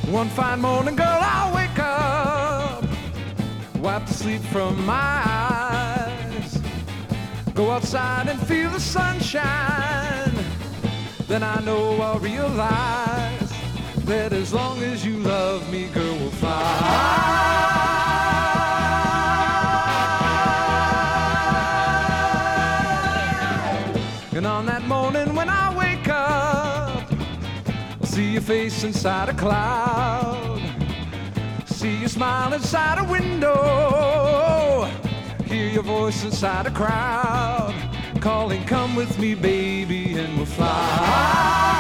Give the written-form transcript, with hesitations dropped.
One fine morning, girl, I'll wake up, wipe the sleep from my eyes, go outside and feel the sunshine. Then I know I'll realize that as long as you love me, girl, we'll fly. And on that morning when I wake up, I'll see your face inside a cloud, see you smile inside a window, hear your voice inside a crowd, calling, come with me, baby, and we'll fly.